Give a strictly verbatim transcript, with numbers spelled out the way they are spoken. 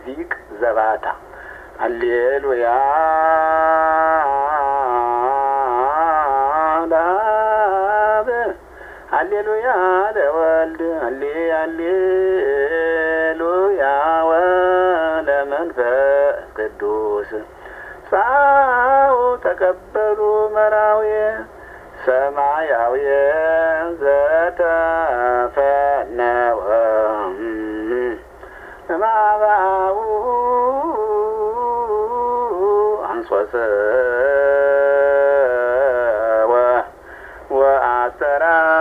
ዚቅ ዘባታ ሃሌሉያ ለአብ ሃሌሉያ ለወልድ ሃሌሉያ ወለመንፈስ ቅዱስ ሳው ተቀበሉ መራዊ ሰማያዊ ዘተፈነወ ማባው አንሶሰ ወአሰራ